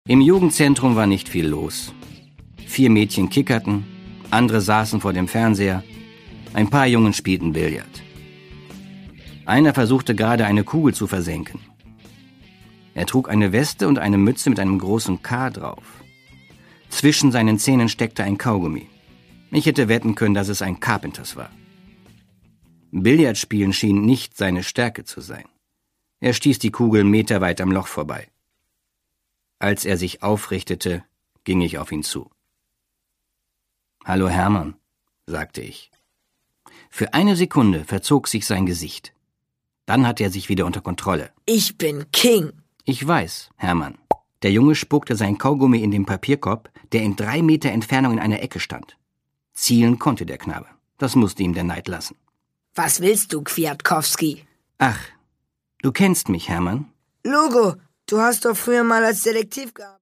Im Jugendzentrum war nicht viel los. 4 Mädchen kickerten, andere saßen vor dem Fernseher, ein paar Jungen spielten Billard. Einer versuchte gerade eine Kugel zu versenken. Er trug eine Weste und eine Mütze mit einem großen K drauf. Zwischen seinen Zähnen steckte ein Kaugummi. Ich hätte wetten können, dass es ein Carpenters war. Billardspielen schien nicht seine Stärke zu sein. Er stieß die Kugel meterweit am Loch vorbei. Als er sich aufrichtete, ging ich auf ihn zu. »Hallo Hermann«, sagte ich. Für eine Sekunde verzog sich sein Gesicht. Dann hatte er sich wieder unter Kontrolle. »Ich bin King.« »Ich weiß, Hermann.« Der Junge spuckte sein Kaugummi in den Papierkorb, der in 3 Meter Entfernung in einer Ecke stand. Zielen konnte der Knabe. Das musste ihm der Neid lassen. »Was willst du, Kwiatkowski?« »Ach, du kennst mich, Hermann?« »Logo, du hast doch früher mal als Detektiv gearbeitet.«